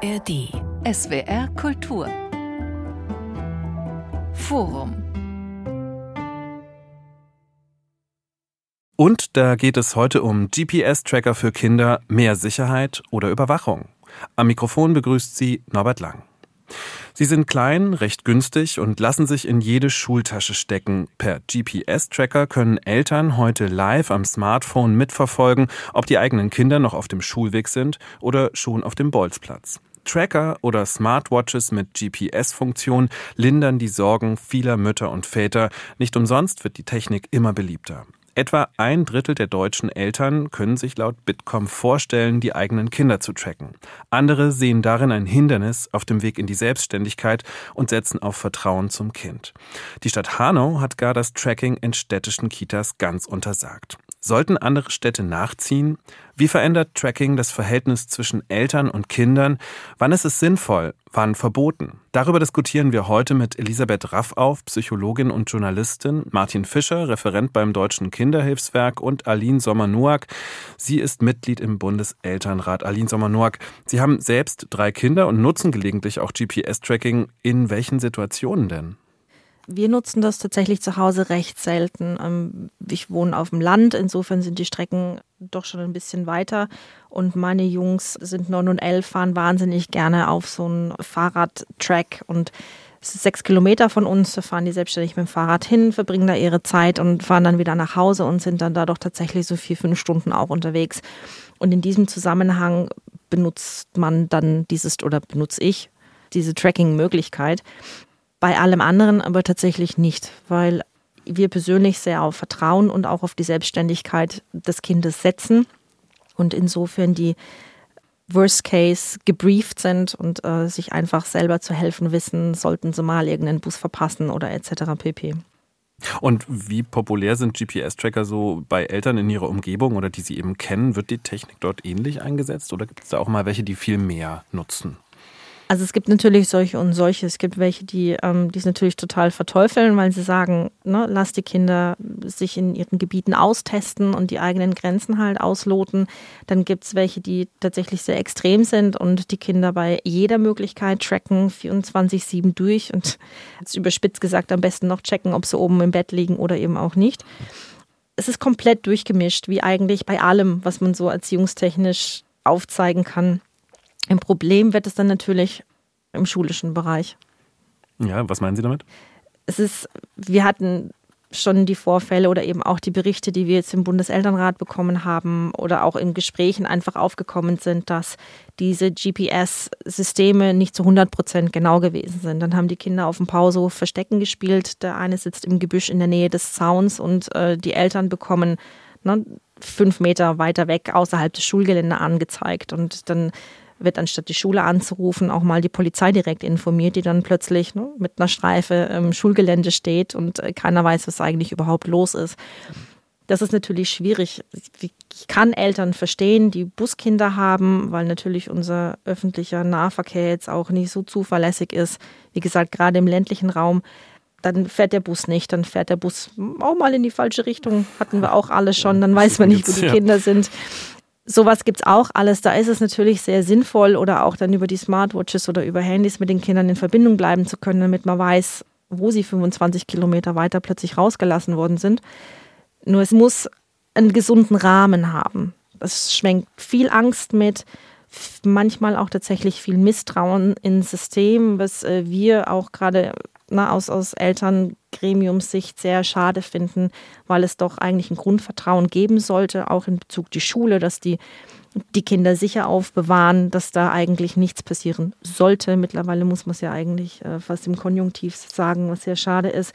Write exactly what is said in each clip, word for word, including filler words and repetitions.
R D. S W R Kultur. Forum. Und da geht es heute um G P S-Tracker für Kinder, mehr Sicherheit oder Überwachung. Am Mikrofon begrüßt sie Norbert Lang. Sie sind klein, recht günstig und lassen sich in jede Schultasche stecken. Per G P S-Tracker können Eltern heute live am Smartphone mitverfolgen, ob die eigenen Kinder noch auf dem Schulweg sind oder schon auf dem Bolzplatz. Tracker oder Smartwatches mit G P S-Funktion lindern die Sorgen vieler Mütter und Väter. Nicht umsonst wird die Technik immer beliebter. Etwa ein Drittel der deutschen Eltern können sich laut Bitkom vorstellen, die eigenen Kinder zu tracken. Andere sehen darin ein Hindernis auf dem Weg in die Selbstständigkeit und setzen auf Vertrauen zum Kind. Die Stadt Hanau hat gar das Tracking in städtischen Kitas ganz untersagt. Sollten andere Städte nachziehen? Wie verändert Tracking das Verhältnis zwischen Eltern und Kindern? Wann ist es sinnvoll? Wann verboten? Darüber diskutieren wir heute mit Elisabeth Raffauf, Psychologin und Journalistin, Martin Fischer, Referent beim Deutschen Kinderhilfswerk und Aline Sommer-Noack. Sie ist Mitglied im Bundeselternrat. Aline Sommer-Noack, Sie haben selbst drei Kinder und nutzen gelegentlich auch G P S-Tracking. In welchen Situationen denn? Wir nutzen das tatsächlich zu Hause recht selten. Ich wohne auf dem Land, insofern sind die Strecken doch schon ein bisschen weiter. Und meine Jungs sind neun und elf, fahren wahnsinnig gerne auf so einen Fahrradtrack. Und es ist sechs Kilometer von uns, da fahren die selbstständig mit dem Fahrrad hin, verbringen da ihre Zeit und fahren dann wieder nach Hause und sind dann da doch tatsächlich so vier, fünf Stunden auch unterwegs. Und in diesem Zusammenhang benutzt man dann dieses, oder benutze ich diese Tracking-Möglichkeit. Bei allem anderen aber tatsächlich nicht, weil wir persönlich sehr auf Vertrauen und auch auf die Selbstständigkeit des Kindes setzen und insofern die Worst Case gebrieft sind und äh, sich einfach selber zu helfen wissen, sollten sie mal irgendeinen Bus verpassen oder et cetera pp. Und wie populär sind G P S-Tracker so bei Eltern in ihrer Umgebung oder die sie eben kennen? Wird die Technik dort ähnlich eingesetzt oder gibt es da auch mal welche, die viel mehr nutzen? Also es gibt natürlich solche und solche. Es gibt welche, die ähm, die es natürlich total verteufeln, weil sie sagen, ne, lass die Kinder sich in ihren Gebieten austesten und die eigenen Grenzen halt ausloten. Dann gibt es welche, die tatsächlich sehr extrem sind und die Kinder bei jeder Möglichkeit tracken, vierundzwanzig sieben durch und jetzt überspitzt gesagt am besten noch checken, ob sie oben im Bett liegen oder eben auch nicht. Es ist komplett durchgemischt, wie eigentlich bei allem, was man so erziehungstechnisch aufzeigen kann. Ein Problem wird es dann natürlich im schulischen Bereich. Ja, was meinen Sie damit? Es ist, wir hatten schon die Vorfälle oder eben auch die Berichte, die wir jetzt im Bundeselternrat bekommen haben oder auch in Gesprächen einfach aufgekommen sind, dass diese G P S-Systeme nicht zu hundert Prozent genau gewesen sind. Dann haben die Kinder auf dem Pausehof Verstecken gespielt. Der eine sitzt im Gebüsch in der Nähe des Zauns und äh, die Eltern bekommen ne, fünf Meter weiter weg außerhalb des Schulgeländes angezeigt und dann wird anstatt die Schule anzurufen, auch mal die Polizei direkt informiert, die dann plötzlich ne, mit einer Streife im Schulgelände steht und äh, keiner weiß, was eigentlich überhaupt los ist. Das ist natürlich schwierig. Ich kann Eltern verstehen, die Buskinder haben, weil natürlich unser öffentlicher Nahverkehr jetzt auch nicht so zuverlässig ist. Wie gesagt, gerade im ländlichen Raum, dann fährt der Bus nicht, dann fährt der Bus auch mal in die falsche Richtung. Hatten wir auch alle schon, dann weiß man nicht, wo die Kinder sind. Sowas gibt's auch alles. Da ist es natürlich sehr sinnvoll oder auch dann über die Smartwatches oder über Handys mit den Kindern in Verbindung bleiben zu können, damit man weiß, wo sie fünfundzwanzig Kilometer weiter plötzlich rausgelassen worden sind. Nur es muss einen gesunden Rahmen haben. Es schwenkt viel Angst mit, manchmal auch tatsächlich viel Misstrauen ins System, was wir auch gerade na, aus, aus Elterngremiumssicht sehr schade finden, weil es doch eigentlich ein Grundvertrauen geben sollte, auch in Bezug die Schule, dass die die Kinder sicher aufbewahren, dass da eigentlich nichts passieren sollte. Mittlerweile muss man es ja eigentlich äh, fast im Konjunktiv sagen, was sehr schade ist.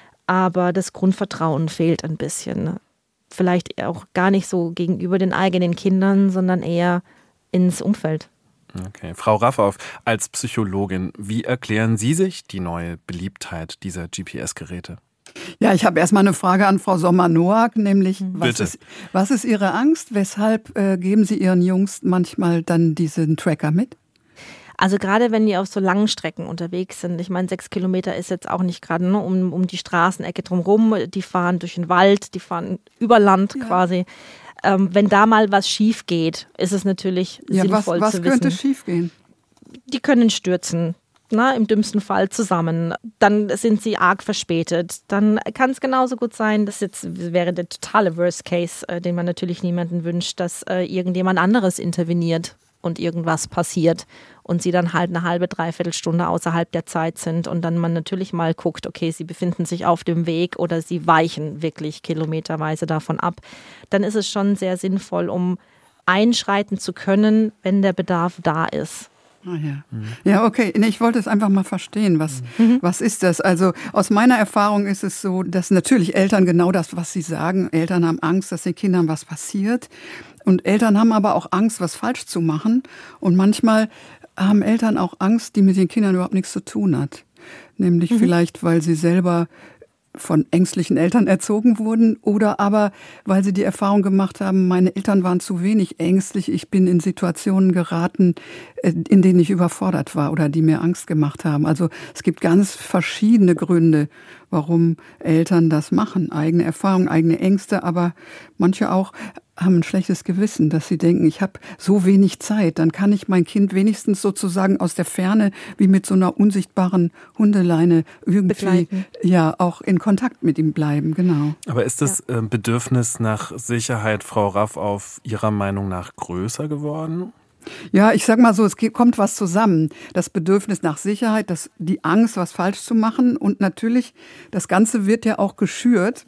Aber das Grundvertrauen fehlt ein bisschen. Vielleicht auch gar nicht so gegenüber den eigenen Kindern, sondern eher ins Umfeld. Okay. Frau Raffauf, als Psychologin, wie erklären Sie sich die neue Beliebtheit dieser G P S-Geräte? Ja, ich habe erstmal eine Frage an Frau Sommer-Noack, nämlich was ist, was ist Ihre Angst? Weshalb äh, geben Sie Ihren Jungs manchmal dann diesen Tracker mit? Also gerade wenn die auf so langen Strecken unterwegs sind, ich meine, sechs Kilometer ist jetzt auch nicht gerade ne, um, um die Straßenecke drumherum, die fahren durch den Wald, die fahren über Land ja. quasi. Ähm, wenn da mal was schief geht, ist es natürlich ja, sinnvoll was, was zu wissen. Was könnte schief gehen? die können stürzen. Na, im dümmsten Fall zusammen, dann sind sie arg verspätet. Dann kann es genauso gut sein, das jetzt wäre der totale Worst Case, äh, den man natürlich niemandem wünscht, dass äh, irgendjemand anderes interveniert und irgendwas passiert und sie dann halt eine halbe, dreiviertel Stunde außerhalb der Zeit sind und dann man natürlich mal guckt, okay, sie befinden sich auf dem Weg oder sie weichen wirklich kilometerweise davon ab. Dann ist es schon sehr sinnvoll, um einschreiten zu können, wenn der Bedarf da ist. Ah, ja. Mhm. Ja, okay. Ich wollte es einfach mal verstehen. Was, mhm. was ist das? Also aus meiner Erfahrung ist es so, dass natürlich Eltern genau das, was sie sagen, Eltern haben Angst, dass den Kindern was passiert. Und Eltern haben aber auch Angst, was falsch zu machen. Und manchmal haben Eltern auch Angst, die mit den Kindern überhaupt nichts zu tun hat. Nämlich mhm. vielleicht, weil sie selber von ängstlichen Eltern erzogen wurden oder aber, weil sie die Erfahrung gemacht haben, meine Eltern waren zu wenig ängstlich, ich bin in Situationen geraten, in denen ich überfordert war oder die mir Angst gemacht haben. Also es gibt ganz verschiedene Gründe, warum Eltern das machen. Eigene Erfahrungen, eigene Ängste, aber manche auch haben ein schlechtes Gewissen, dass sie denken, ich habe so wenig Zeit, dann kann ich mein Kind wenigstens sozusagen aus der Ferne wie mit so einer unsichtbaren Hundeleine irgendwie begleiten. Ja auch in Kontakt mit ihm bleiben, genau. Aber ist das ja. Bedürfnis nach Sicherheit, Frau Raff, auf Ihrer Meinung nach größer geworden? Ja, ich sag mal so, es kommt was zusammen. Das Bedürfnis nach Sicherheit, das, die Angst, was falsch zu machen und natürlich, das Ganze wird ja auch geschürt.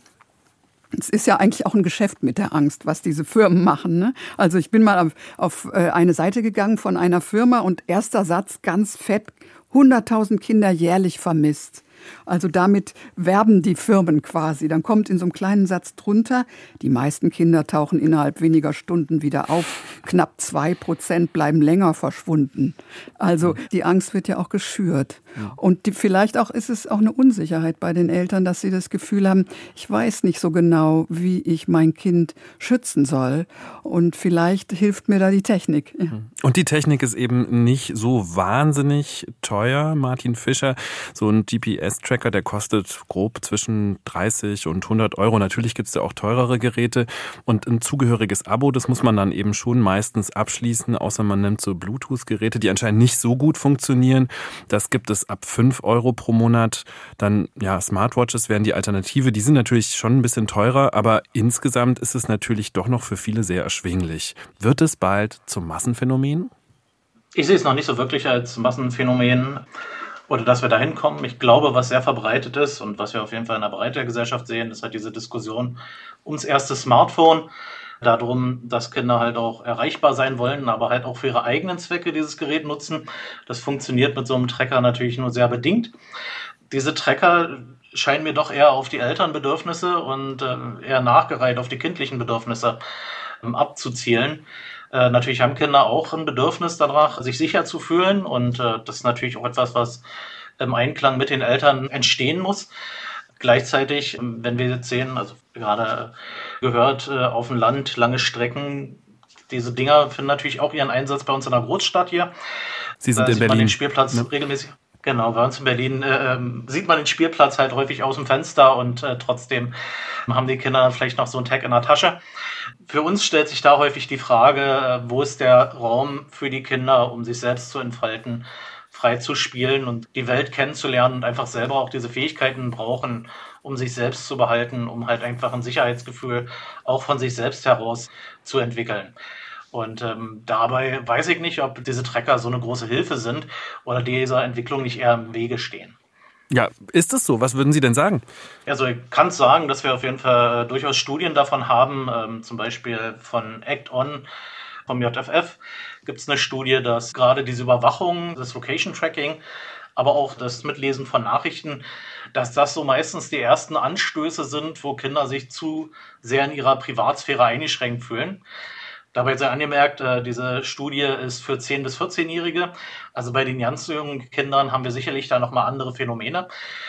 Es ist ja eigentlich auch ein Geschäft mit der Angst, was diese Firmen machen. Ne? Also ich bin mal auf, auf eine Seite gegangen von einer Firma und erster Satz ganz fett, hunderttausend Kinder jährlich vermisst. Also damit werben die Firmen quasi. Dann kommt in so einem kleinen Satz drunter, die meisten Kinder tauchen innerhalb weniger Stunden wieder auf. Knapp zwei Prozent bleiben länger verschwunden. Also die Angst wird ja auch geschürt. Und die, vielleicht auch ist es auch eine Unsicherheit bei den Eltern, dass sie das Gefühl haben, ich weiß nicht so genau, wie ich mein Kind schützen soll. Und vielleicht hilft mir da die Technik. Ja. Und die Technik ist eben nicht so wahnsinnig teuer, Martin Fischer. So ein G P S-Tracker, der kostet grob zwischen dreißig und hundert Euro. Natürlich gibt es ja auch teurere Geräte. Und ein zugehöriges Abo, das muss man dann eben schon meistens abschließen, außer man nimmt so Bluetooth-Geräte, die anscheinend nicht so gut funktionieren. Das gibt es ab fünf Euro pro Monat. Dann, ja, Smartwatches wären die Alternative. Die sind natürlich schon ein bisschen teurer, aber insgesamt ist es natürlich doch noch für viele sehr erschwinglich. Wird es bald zum Massenphänomen? Ich sehe es noch nicht so wirklich als Massenphänomen oder dass wir da hinkommen. Ich glaube, was sehr verbreitet ist und was wir auf jeden Fall in der Breite der Gesellschaft sehen, ist halt diese Diskussion ums erste Smartphone. Darum, dass Kinder halt auch erreichbar sein wollen, aber halt auch für ihre eigenen Zwecke dieses Gerät nutzen. Das funktioniert mit so einem Tracker natürlich nur sehr bedingt. Diese Tracker scheinen mir doch eher auf die Elternbedürfnisse und äh, eher nachgereiht auf die kindlichen Bedürfnisse ähm, abzuzielen. Äh, natürlich haben Kinder auch ein Bedürfnis danach, sich sicher zu fühlen und äh, das ist natürlich auch etwas, was im Einklang mit den Eltern entstehen muss. Gleichzeitig, wenn wir jetzt sehen, also gerade gehört, auf dem Land lange Strecken, diese Dinger finden natürlich auch ihren Einsatz bei uns in der Großstadt hier. Sie sind da in sieht Berlin. Man den Spielplatz ja. regelmäßig. Genau, bei uns in Berlin äh, sieht man den Spielplatz halt häufig aus dem Fenster und äh, trotzdem haben die Kinder vielleicht noch so ein Tag in der Tasche. Für uns stellt sich da häufig die Frage, äh, wo ist der Raum für die Kinder, um sich selbst zu entfalten, frei zu spielen und die Welt kennenzulernen und einfach selber auch diese Fähigkeiten brauchen, um sich selbst zu behalten, um halt einfach ein Sicherheitsgefühl auch von sich selbst heraus zu entwickeln. Und ähm, dabei weiß ich nicht, ob diese Tracker so eine große Hilfe sind oder dieser Entwicklung nicht eher im Wege stehen. Ja, ist es so? Was würden Sie denn sagen? Also ich kann sagen, dass wir auf jeden Fall äh, durchaus Studien davon haben, ähm, zum Beispiel von Act On, vom J F F, gibt es eine Studie, dass gerade diese Überwachung, das Location Tracking, aber auch das Mitlesen von Nachrichten, dass das so meistens die ersten Anstöße sind, wo Kinder sich zu sehr in ihrer Privatsphäre eingeschränkt fühlen. Dabei sei angemerkt, diese Studie ist für zehn- bis vierzehnjährige. Also bei den ganz jungen Kindern haben wir sicherlich da nochmal andere Phänomene.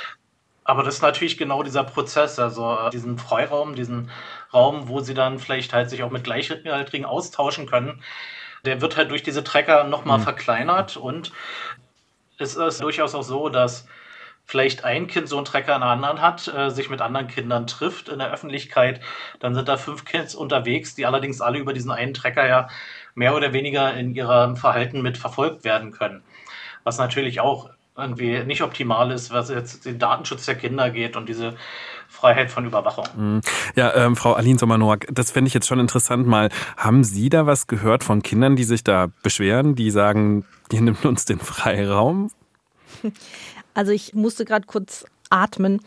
Aber das ist natürlich genau dieser Prozess, also diesen Freiraum, diesen Raum, wo sie dann vielleicht halt sich auch mit Gleichaltrigen austauschen können. Der wird halt durch diese Tracker nochmal mhm. verkleinert und es ist durchaus auch so, dass vielleicht ein Kind so einen Tracker in der anderen hat, äh, sich mit anderen Kindern trifft in der Öffentlichkeit, dann sind da fünf Kids unterwegs, die allerdings alle über diesen einen Tracker ja mehr oder weniger in ihrem Verhalten mit verfolgt werden können. was natürlich auch irgendwie nicht optimal ist, was jetzt den Datenschutz der Kinder geht und diese Freiheit von Überwachung. Ja, ähm, Frau Aline Sommer-Noack, das fände ich jetzt schon interessant mal. Haben Sie da was gehört von Kindern, die sich da beschweren, die sagen, ihr nimmt uns den Freiraum? Also ich musste gerade kurz atmen.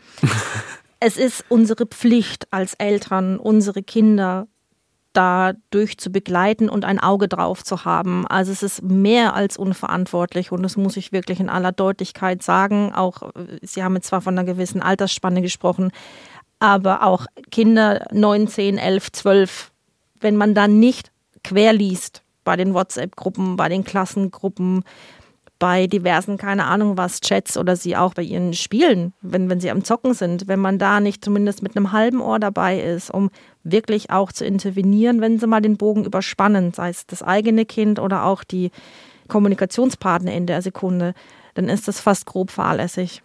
Es ist unsere Pflicht als Eltern, unsere Kinder dadurch zu begleiten und ein Auge drauf zu haben. Also es ist mehr als unverantwortlich und das muss ich wirklich in aller Deutlichkeit sagen. Auch Sie haben jetzt zwar von einer gewissen Altersspanne gesprochen, aber auch Kinder neun, zehn, elf, zwölf, wenn man da nicht querliest bei den WhatsApp-Gruppen, bei den Klassengruppen, bei diversen, keine Ahnung was, Chats oder sie auch bei ihren Spielen, wenn, wenn sie am Zocken sind, wenn man da nicht zumindest mit einem halben Ohr dabei ist, um wirklich auch zu intervenieren, wenn sie mal den Bogen überspannen, sei es das eigene Kind oder auch die Kommunikationspartner in der Sekunde, dann ist das fast grob fahrlässig.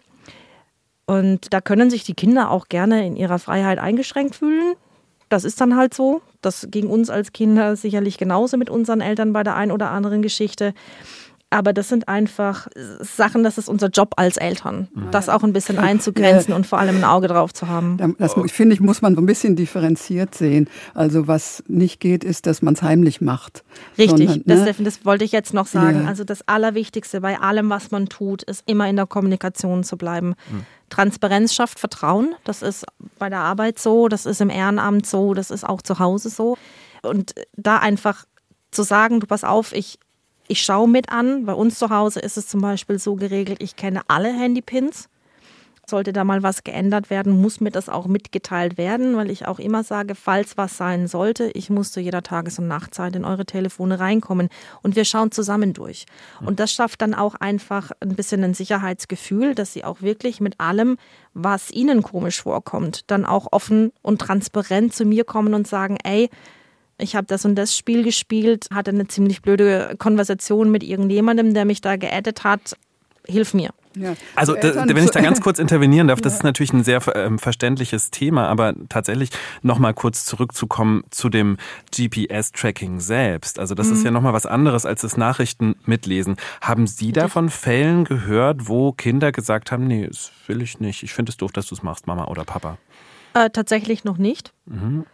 Und da können sich die Kinder auch gerne in ihrer Freiheit eingeschränkt fühlen. Das ist dann halt so. Das ging uns als Kinder sicherlich genauso mit unseren Eltern bei der ein oder anderen Geschichte. Aber das sind einfach Sachen, das ist unser Job als Eltern, das auch ein bisschen einzugrenzen und vor allem ein Auge drauf zu haben. Das, finde ich, muss man so ein bisschen differenziert sehen. Also was nicht geht, ist, dass man es heimlich macht. Richtig, Sondern, das, ne? das wollte ich jetzt noch sagen. Ja. Also das Allerwichtigste bei allem, was man tut, ist immer in der Kommunikation zu bleiben. Mhm. Transparenz schafft Vertrauen. Das ist bei der Arbeit so, das ist im Ehrenamt so, das ist auch zu Hause so. Und da einfach zu sagen, du pass auf, ich Ich schaue mit an. Bei uns zu Hause ist es zum Beispiel so geregelt, ich kenne alle Handypins. Sollte da mal was geändert werden, muss mir das auch mitgeteilt werden, weil ich auch immer sage, falls was sein sollte, ich muss zu jeder Tages- und Nachtzeit in eure Telefone reinkommen und wir schauen zusammen durch. Und das schafft dann auch einfach ein bisschen ein Sicherheitsgefühl, dass sie auch wirklich mit allem, was ihnen komisch vorkommt, dann auch offen und transparent zu mir kommen und sagen, ey, ich habe das und das Spiel gespielt, hatte eine ziemlich blöde Konversation mit irgendjemandem, der mich da geaddet hat. Hilf mir. Ja. Also da, wenn ich da ganz kurz intervenieren darf, das ist natürlich ein sehr ähm, verständliches Thema, aber tatsächlich nochmal kurz zurückzukommen zu dem G P S-Tracking selbst. Also das mhm. ist ja nochmal was anderes als das Nachrichten mitlesen. Haben Sie da von Fällen gehört, wo Kinder gesagt haben, nee, das will ich nicht, ich finde es doof, dass du es machst, Mama oder Papa? Äh, tatsächlich noch nicht. Mhm.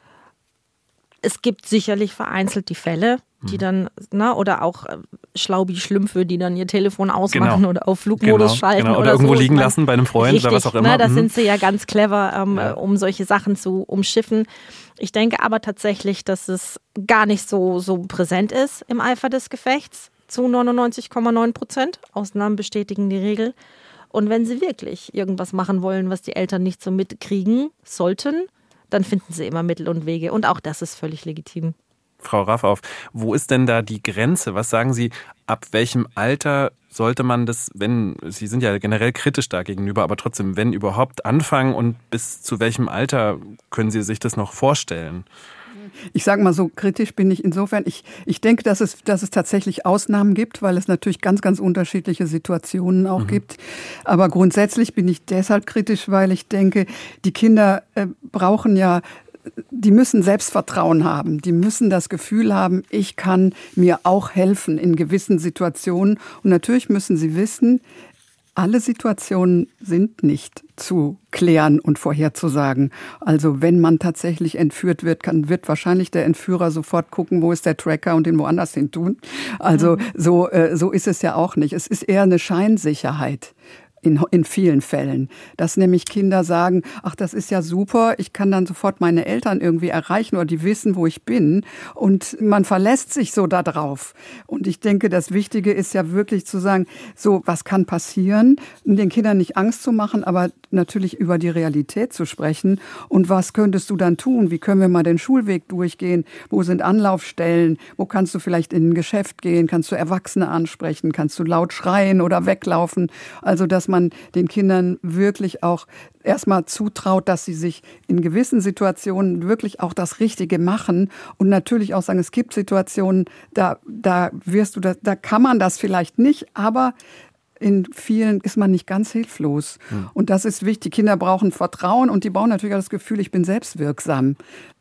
Es gibt sicherlich vereinzelt die Fälle, die dann, na, oder auch äh, Schlaubi-Schlümpfe, die dann ihr Telefon ausmachen genau. oder auf Flugmodus genau, schalten. Genau. Oder, oder irgendwo so. liegen meine, lassen bei einem Freund richtig, oder was auch immer. Na, da mhm. sind sie ja ganz clever, ähm, ja. um solche Sachen zu umschiffen. Ich denke aber tatsächlich, dass es gar nicht so, so präsent ist im Eifer des Gefechts zu neunundneunzig Komma neun Prozent. Ausnahmen bestätigen die Regel. Und wenn sie wirklich irgendwas machen wollen, was die Eltern nicht so mitkriegen sollten, dann finden sie immer Mittel und Wege. Und auch das ist völlig legitim. Frau Raffauf, wo ist denn da die Grenze? Was sagen Sie, ab welchem Alter sollte man das, wenn, Sie sind ja generell kritisch da gegenüber, aber trotzdem, wenn überhaupt anfangen und bis zu welchem Alter können Sie sich das noch vorstellen? Ich sage mal so, kritisch bin ich insofern. Ich, ich denke, dass es, dass es tatsächlich Ausnahmen gibt, weil es natürlich ganz, ganz unterschiedliche Situationen auch mhm. gibt. Aber grundsätzlich bin ich deshalb kritisch, weil ich denke, die Kinder äh, brauchen ja, die müssen Selbstvertrauen haben. Die müssen das Gefühl haben, ich kann mir auch helfen in gewissen Situationen. Und natürlich müssen sie wissen, alle Situationen sind nicht zu klären und vorherzusagen. Also wenn man tatsächlich entführt wird, kann, wird wahrscheinlich der Entführer sofort gucken, wo ist der Tracker und den woanders hin tun. Also mhm. so, äh, so ist es ja auch nicht. Es ist eher eine Scheinsicherheit. In, in vielen Fällen, dass nämlich Kinder sagen, ach, das ist ja super, ich kann dann sofort meine Eltern irgendwie erreichen oder die wissen, wo ich bin und man verlässt sich so da drauf. Und ich denke, das Wichtige ist ja wirklich zu sagen, so, was kann passieren, den Kindern nicht Angst zu machen, aber natürlich über die Realität zu sprechen und was könntest du dann tun, wie können wir mal den Schulweg durchgehen, wo sind Anlaufstellen, wo kannst du vielleicht in ein Geschäft gehen, kannst du Erwachsene ansprechen, kannst du laut schreien oder weglaufen, also dass man den Kindern wirklich auch erstmal zutraut, dass sie sich in gewissen Situationen wirklich auch das Richtige machen und natürlich auch sagen, es gibt Situationen, da, da wirst du, da, da kann man das vielleicht nicht, aber in vielen ist man nicht ganz hilflos. Hm. Und das ist wichtig. Die Kinder brauchen Vertrauen und die brauchen natürlich auch das Gefühl, ich bin selbstwirksam.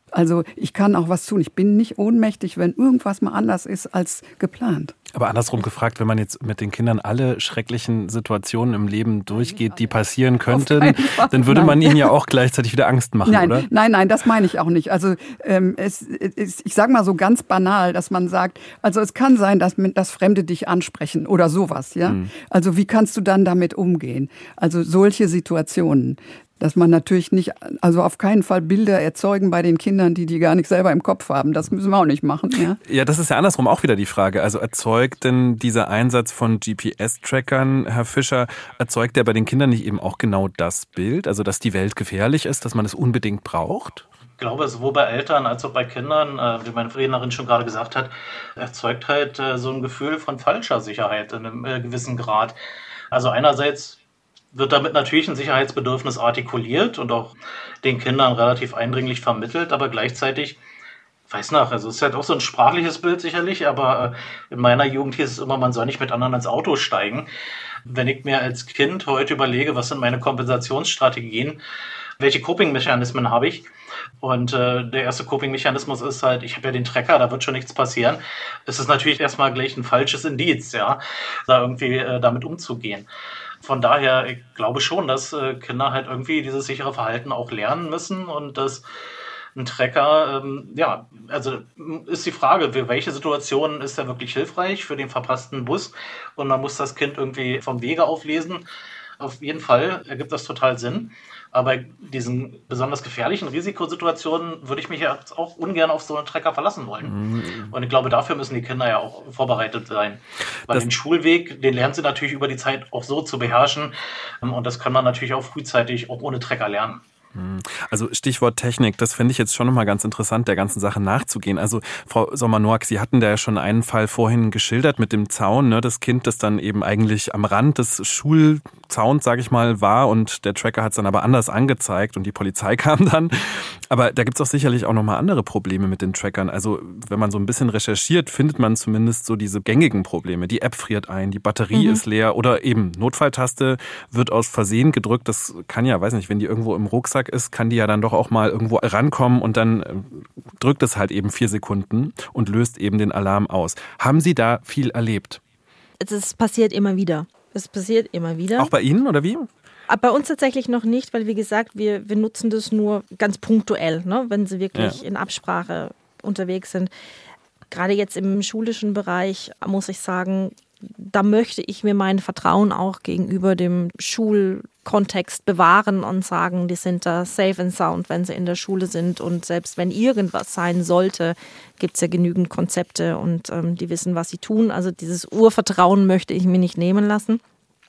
Also ich kann auch was tun. Ich bin nicht ohnmächtig, wenn irgendwas mal anders ist als geplant. Aber andersrum gefragt, wenn man jetzt mit den Kindern alle schrecklichen Situationen im Leben durchgeht, die passieren könnten, dann würde man ihnen ja auch gleichzeitig wieder Angst machen, nein, oder? Nein, nein, das meine ich auch nicht. Also ähm, es, es, ich sage mal so ganz banal, dass man sagt, also es kann sein, dass, dass Fremde dich ansprechen oder sowas, ja. Mhm. Also wie kannst du dann damit umgehen? Also solche Situationen. Dass man natürlich nicht, also auf keinen Fall Bilder erzeugen bei den Kindern, die die gar nicht selber im Kopf haben. Das müssen wir auch nicht machen. Ja, ja, das ist ja andersrum auch wieder die Frage. Also erzeugt denn dieser Einsatz von G P S-Trackern, Herr Fischer, erzeugt der bei den Kindern nicht eben auch genau das Bild? Also dass die Welt gefährlich ist, dass man es unbedingt braucht? Ich glaube, sowohl bei Eltern als auch bei Kindern, äh, wie meine Rednerin schon gerade gesagt hat, erzeugt halt äh, so ein Gefühl von falscher Sicherheit in einem äh, gewissen Grad. Also einerseits wird damit natürlich ein Sicherheitsbedürfnis artikuliert und auch den Kindern relativ eindringlich vermittelt, aber gleichzeitig, weiß nach, also es ist halt auch so ein sprachliches Bild sicherlich, aber in meiner Jugend hieß es immer, man soll nicht mit anderen ins Auto steigen. Wenn ich mir als Kind heute überlege, was sind meine Kompensationsstrategien, welche Coping-Mechanismen habe ich? Und äh, der erste Coping-Mechanismus ist halt, ich habe ja den Tracker, da wird schon nichts passieren. Es ist natürlich erstmal gleich ein falsches Indiz, ja, da irgendwie äh, damit umzugehen. Von daher, ich glaube schon, dass äh, Kinder halt irgendwie dieses sichere Verhalten auch lernen müssen und dass ein Tracker, ähm, ja, also ist die Frage, für welche Situation ist er wirklich hilfreich für den verpassten Bus und man muss das Kind irgendwie vom Wege auflesen. Auf jeden Fall ergibt das total Sinn. Aber diesen besonders gefährlichen Risikosituationen würde ich mich ja auch ungern auf so einen Tracker verlassen wollen. Mhm. Und ich glaube, dafür müssen die Kinder ja auch vorbereitet sein. Weil das den Schulweg, den lernen sie natürlich über die Zeit auch so zu beherrschen. Und das kann man natürlich auch frühzeitig auch ohne Tracker lernen. Also Stichwort Technik, das finde ich jetzt schon nochmal ganz interessant, der ganzen Sache nachzugehen. Also Frau Sommer-Noack, Sie hatten da ja schon einen Fall vorhin geschildert mit dem Zaun, ne? Das Kind, das dann eben eigentlich am Rand des Schulzauns, sage ich mal, war und der Tracker hat es dann aber anders angezeigt und die Polizei kam dann. Aber da gibt es auch sicherlich auch nochmal andere Probleme mit den Trackern. Also wenn man so ein bisschen recherchiert, findet man zumindest so diese gängigen Probleme. Die App friert ein, die Batterie mhm. ist leer oder eben Notfalltaste wird aus Versehen gedrückt. Das kann ja, weiß nicht, wenn die irgendwo im Rucksack ist, kann die ja dann doch auch mal irgendwo rankommen und dann drückt es halt eben vier Sekunden und löst eben den Alarm aus. Haben Sie da viel erlebt? Es passiert immer wieder. Es passiert immer wieder. Auch bei Ihnen oder wie? Bei uns tatsächlich noch nicht, weil wie gesagt, wir, wir nutzen das nur ganz punktuell, ne, wenn sie wirklich ja. in Absprache unterwegs sind. Gerade jetzt im schulischen Bereich muss ich sagen, da möchte ich mir mein Vertrauen auch gegenüber dem Schulkontext bewahren und sagen, die sind da safe and sound, wenn sie in der Schule sind. Und selbst wenn irgendwas sein sollte, gibt es ja genügend Konzepte und ähm, die wissen, was sie tun. Also dieses Urvertrauen möchte ich mir nicht nehmen lassen.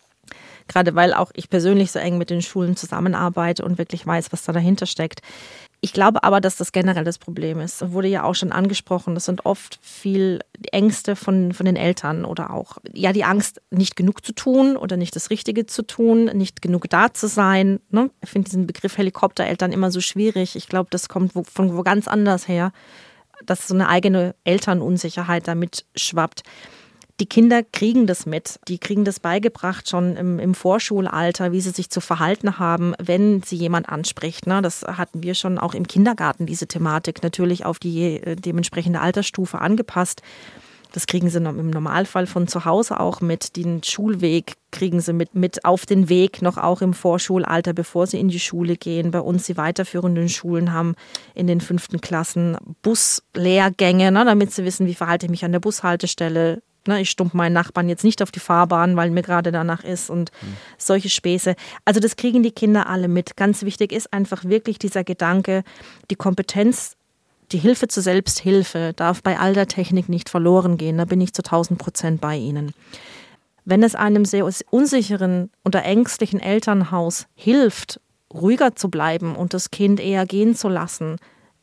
Gerade weil auch ich persönlich so eng mit den Schulen zusammenarbeite und wirklich weiß, was da dahinter steckt. Ich glaube aber, dass das generell das Problem ist. Das wurde ja auch schon angesprochen. Das sind oft viel Ängste von, von den Eltern oder auch ja die Angst, nicht genug zu tun oder nicht das Richtige zu tun, nicht genug da zu sein. Ne? Ich finde diesen Begriff Helikoptereltern immer so schwierig. Ich glaube, das kommt wo, von wo ganz anders her, dass so eine eigene Elternunsicherheit damit schwappt. Die Kinder kriegen das mit. Die kriegen das beigebracht schon im, im Vorschulalter, wie sie sich zu verhalten haben, wenn sie jemand anspricht. Ne? Das hatten wir schon auch im Kindergarten, diese Thematik, natürlich auf die äh, dementsprechende Altersstufe angepasst. Das kriegen sie im Normalfall von zu Hause auch mit. Den Schulweg kriegen sie mit, mit auf den Weg, noch auch im Vorschulalter, bevor sie in die Schule gehen. Bei uns die weiterführenden Schulen haben in den fünften Klassen Buslehrgänge, ne? Damit sie wissen, wie verhalte ich mich an der Bushaltestelle. Ich stumpf meinen Nachbarn jetzt nicht auf die Fahrbahn, weil mir gerade danach ist und mhm. solche Späße. Also das kriegen die Kinder alle mit. Ganz wichtig ist einfach wirklich dieser Gedanke, die Kompetenz, die Hilfe zur Selbsthilfe darf bei all der Technik nicht verloren gehen. Da bin ich zu tausend Prozent bei Ihnen. Wenn es einem sehr unsicheren oder ängstlichen Elternhaus hilft, ruhiger zu bleiben und das Kind eher gehen zu lassen,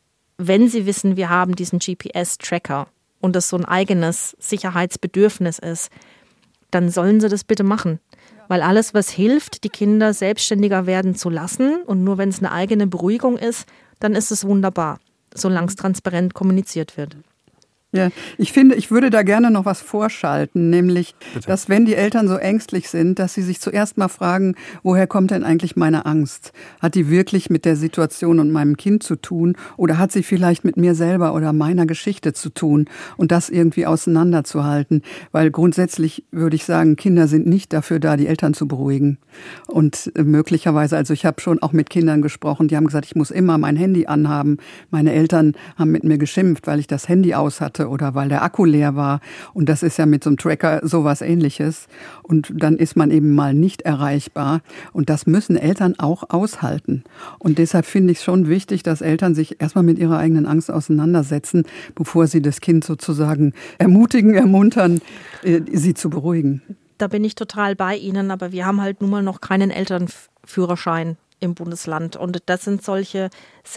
wenn sie wissen, wir haben diesen G P S-Tracker, und das so ein eigenes Sicherheitsbedürfnis ist, dann sollen sie das bitte machen. Weil alles, was hilft, die Kinder selbstständiger werden zu lassen und nur wenn es eine eigene Beruhigung ist, dann ist es wunderbar, solange es transparent kommuniziert wird. Ja, ich finde, ich würde da gerne noch was vorschalten, nämlich, Bitte. dass wenn die Eltern so ängstlich sind, dass sie sich zuerst mal fragen, woher kommt denn eigentlich meine Angst? Hat die wirklich mit der Situation und meinem Kind zu tun oder hat sie vielleicht mit mir selber oder meiner Geschichte zu tun und das irgendwie auseinanderzuhalten? Weil grundsätzlich würde ich sagen, Kinder sind nicht dafür da, die Eltern zu beruhigen. Und möglicherweise, also ich habe schon auch mit Kindern gesprochen, die haben gesagt, ich muss immer mein Handy anhaben. Meine Eltern haben mit mir geschimpft, weil ich das Handy aus hatte oder weil der Akku leer war. Und das ist ja mit so einem Tracker sowas Ähnliches. Und dann ist man eben mal nicht erreichbar. Und das müssen Eltern auch aushalten. Und deshalb finde ich es schon wichtig, dass Eltern sich erstmal mit ihrer eigenen Angst auseinandersetzen, bevor sie das Kind sozusagen ermutigen, ermuntern, sie zu beruhigen. Da bin ich total bei Ihnen, aber wir haben halt nun mal noch keinen Elternführerschein im Bundesland. Und das sind solche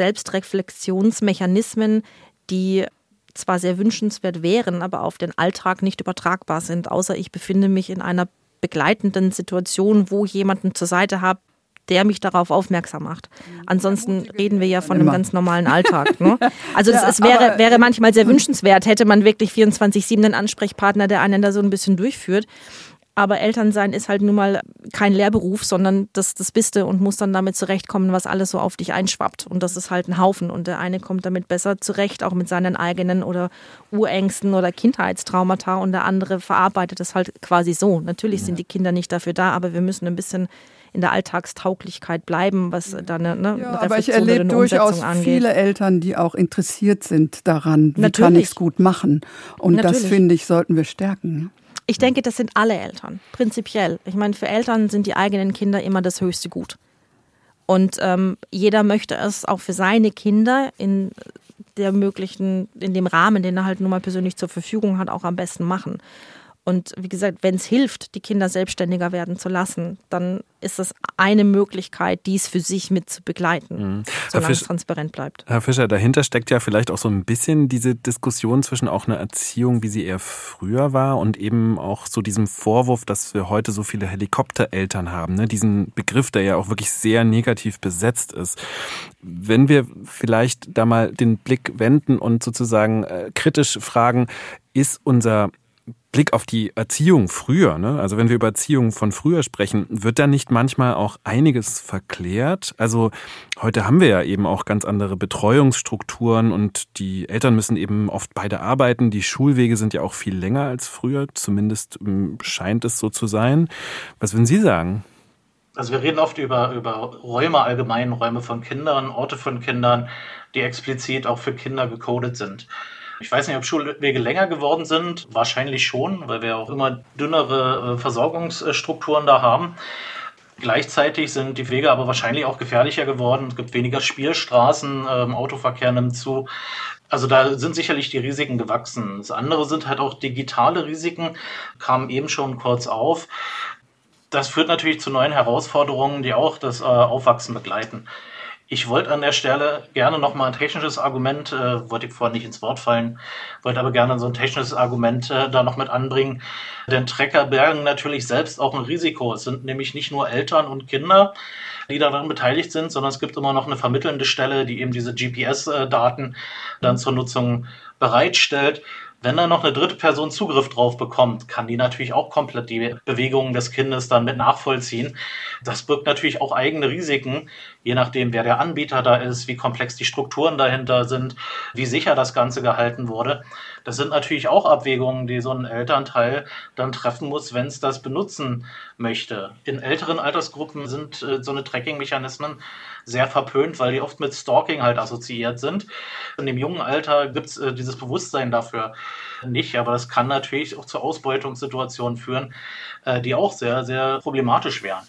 Selbstreflexionsmechanismen, die zwar sehr wünschenswert wären, aber auf den Alltag nicht übertragbar sind, außer ich befinde mich in einer begleitenden Situation, wo ich jemanden zur Seite habe, der mich darauf aufmerksam macht. Ansonsten reden wir ja von einem ganz normalen Alltag. Ne? Also das, Ja, es wäre, aber- wäre manchmal sehr wünschenswert, hätte man wirklich vierundzwanzig sieben einen Ansprechpartner, der einen da so ein bisschen durchführt. Aber Elternsein ist halt nun mal kein Lehrberuf, sondern das, das bist du und musst dann damit zurechtkommen, was alles so auf dich einschwappt. Und das ist halt ein Haufen. Und der eine kommt damit besser zurecht, auch mit seinen eigenen oder Urängsten oder Kindheitstraumata. Und der andere verarbeitet das halt quasi so. Natürlich sind die Kinder nicht dafür da, aber wir müssen ein bisschen in der Alltagstauglichkeit bleiben, was da eine, ne, Ja, eine aber ich Reflexion oder erlebe eine durchaus Umsetzung angeht. viele Eltern, die auch interessiert sind daran, wie Natürlich. kann ich es gut machen. Und das, Natürlich. finde ich, sollten wir stärken. Ich denke, das sind alle Eltern, prinzipiell. Ich meine, für Eltern sind die eigenen Kinder immer das höchste Gut. Und ähm, jeder möchte es auch für seine Kinder in der möglichen, in dem Rahmen, den er halt nun mal persönlich zur Verfügung hat, auch am besten machen. Und wie gesagt, wenn es hilft, die Kinder selbstständiger werden zu lassen, dann ist das eine Möglichkeit, dies für sich mit zu begleiten, Mhm. solange es Fisch- transparent bleibt. Herr Fischer, dahinter steckt ja vielleicht auch so ein bisschen diese Diskussion zwischen auch einer Erziehung, wie sie eher früher war und eben auch so diesem Vorwurf, dass wir heute so viele Helikoptereltern haben, ne? Diesen Begriff, der ja auch wirklich sehr negativ besetzt ist. Wenn wir vielleicht da mal den Blick wenden und sozusagen äh, kritisch fragen, ist unser Blick auf die Erziehung früher, ne? Also wenn wir über Erziehung von früher sprechen, wird da nicht manchmal auch einiges verklärt? Also heute haben wir ja eben auch ganz andere Betreuungsstrukturen und die Eltern müssen eben oft beide arbeiten. Die Schulwege sind ja auch viel länger als früher, zumindest ähm, scheint es so zu sein. Was würden Sie sagen? Also wir reden oft über, über Räume allgemein, Räume von Kindern, Orte von Kindern, die explizit auch für Kinder gecodet sind. Ich weiß nicht, ob Schulwege länger geworden sind. Wahrscheinlich schon, weil wir auch immer dünnere Versorgungsstrukturen da haben. Gleichzeitig sind die Wege aber wahrscheinlich auch gefährlicher geworden. Es gibt weniger Spielstraßen, ähm, Autoverkehr nimmt zu. Also da sind sicherlich die Risiken gewachsen. Das andere sind halt auch digitale Risiken, kamen eben schon kurz auf. Das führt natürlich zu neuen Herausforderungen, die auch das äh, Aufwachsen begleiten. Ich wollte an der Stelle gerne nochmal ein technisches Argument, äh, wollte ich vorhin nicht ins Wort fallen, wollte aber gerne so ein technisches Argument äh, da noch mit anbringen. Denn Tracker bergen natürlich selbst auch ein Risiko. Es sind nämlich nicht nur Eltern und Kinder, die daran beteiligt sind, sondern es gibt immer noch eine vermittelnde Stelle, die eben diese G P S-Daten dann zur Nutzung bereitstellt. Wenn dann noch eine dritte Person Zugriff drauf bekommt, kann die natürlich auch komplett die Bewegungen des Kindes dann mit nachvollziehen. Das birgt natürlich auch eigene Risiken, je nachdem, wer der Anbieter da ist, wie komplex die Strukturen dahinter sind, wie sicher das Ganze gehalten wurde. Das sind natürlich auch Abwägungen, die so ein Elternteil dann treffen muss, wenn es das benutzen möchte. In älteren Altersgruppen sind äh, so eine Tracking-Mechanismen sehr verpönt, weil die oft mit Stalking halt assoziiert sind. In dem jungen Alter gibt es äh, dieses Bewusstsein dafür nicht, aber das kann natürlich auch zu Ausbeutungssituationen führen, äh, die auch sehr, sehr problematisch wären.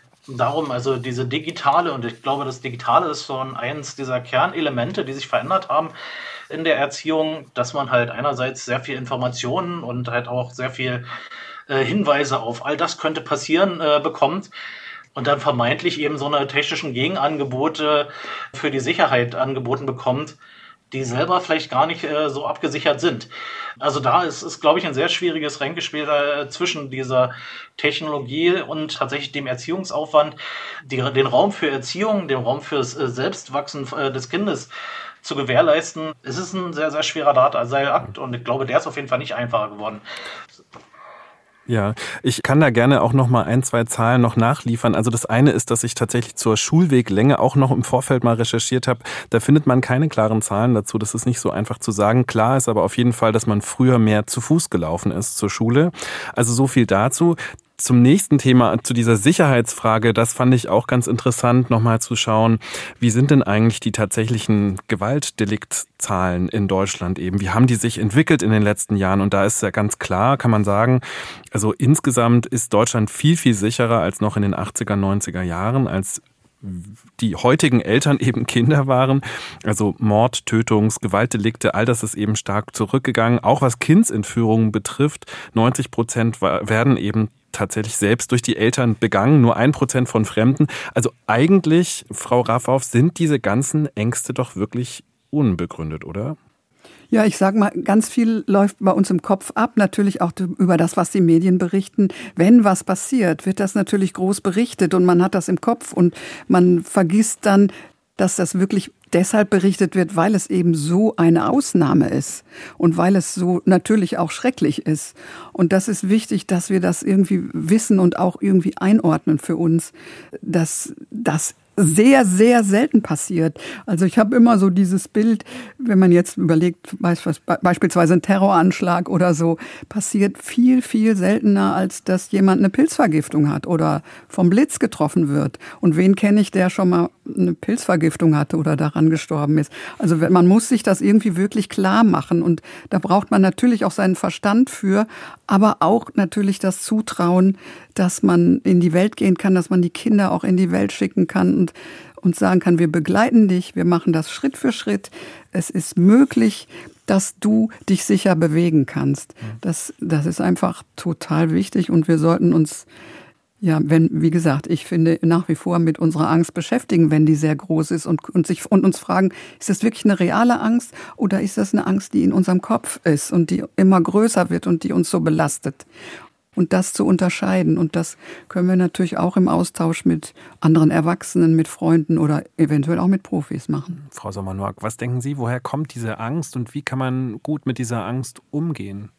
Darum also diese digitale, und ich glaube, das Digitale ist so eins dieser Kernelemente, die sich verändert haben in der Erziehung, dass man halt einerseits sehr viel Informationen und halt auch sehr viel äh, Hinweise auf all das könnte passieren äh, bekommt. Und dann vermeintlich eben so eine technischen Gegenangebote für die Sicherheit angeboten bekommt, die selber vielleicht gar nicht äh, so abgesichert sind. Also da ist, ist glaube ich, ein sehr schwieriges Ränkespiel äh, zwischen dieser Technologie und tatsächlich dem Erziehungsaufwand, die, den Raum für Erziehung, den Raum fürs äh, Selbstwachsen äh, des Kindes zu gewährleisten, ist es ein sehr, sehr schwerer Drahtseilakt und ich glaube, der ist auf jeden Fall nicht einfacher geworden. Ja, ich kann da gerne auch noch mal ein, zwei Zahlen noch nachliefern. Also das eine ist, dass ich tatsächlich zur Schulweglänge auch noch im Vorfeld mal recherchiert habe. Da findet man keine klaren Zahlen dazu. Das ist nicht so einfach zu sagen. Klar ist aber auf jeden Fall, dass man früher mehr zu Fuß gelaufen ist zur Schule. Also so viel dazu. Zum nächsten Thema, zu dieser Sicherheitsfrage, das fand ich auch ganz interessant, nochmal zu schauen, wie sind denn eigentlich die tatsächlichen Gewaltdeliktzahlen in Deutschland eben? Wie haben die sich entwickelt in den letzten Jahren? Und da ist ja ganz klar, kann man sagen, also insgesamt ist Deutschland viel, viel sicherer als noch in den achtziger, neunziger Jahren, als die heutigen Eltern eben Kinder waren. Also Mord, Tötungs-, Gewaltdelikte, all das ist eben stark zurückgegangen. Auch was Kindsentführungen betrifft, neunzig Prozent werden eben tatsächlich selbst durch die Eltern begangen, nur ein Prozent von Fremden. Also eigentlich, Frau Raffauf, sind diese ganzen Ängste doch wirklich unbegründet, oder? Ja, ich sag mal, ganz viel läuft bei uns im Kopf ab, natürlich auch über das, was die Medien berichten. Wenn was passiert, wird das natürlich groß berichtet und man hat das im Kopf und man vergisst dann, dass das wirklich deshalb berichtet wird, weil es eben so eine Ausnahme ist und weil es so natürlich auch schrecklich ist. Und das ist wichtig, dass wir das irgendwie wissen und auch irgendwie einordnen für uns, dass das sehr, sehr selten passiert. Also ich habe immer so dieses Bild, wenn man jetzt überlegt, beispielsweise ein Terroranschlag oder so, passiert viel, viel seltener, als dass jemand eine Pilzvergiftung hat oder vom Blitz getroffen wird. Und wen kenne ich, der schon mal eine Pilzvergiftung hatte oder daran gestorben ist? Also man muss sich das irgendwie wirklich klar machen und da braucht man natürlich auch seinen Verstand für, aber auch natürlich das Zutrauen, dass man in die Welt gehen kann, dass man die Kinder auch in die Welt schicken kann und, und sagen kann, wir begleiten dich, wir machen das Schritt für Schritt. Es ist möglich, dass du dich sicher bewegen kannst. Das, das ist einfach total wichtig und wir sollten uns, ja, wenn, wie gesagt, ich finde, nach wie vor mit unserer Angst beschäftigen, wenn die sehr groß ist und, und, sich, und uns fragen, ist das wirklich eine reale Angst oder ist das eine Angst, die in unserem Kopf ist und die immer größer wird und die uns so belastet? Und das zu unterscheiden. Und das können wir natürlich auch im Austausch mit anderen Erwachsenen, mit Freunden oder eventuell auch mit Profis machen. Frau Sommer-Noack, was denken Sie, woher kommt diese Angst und wie kann man gut mit dieser Angst umgehen?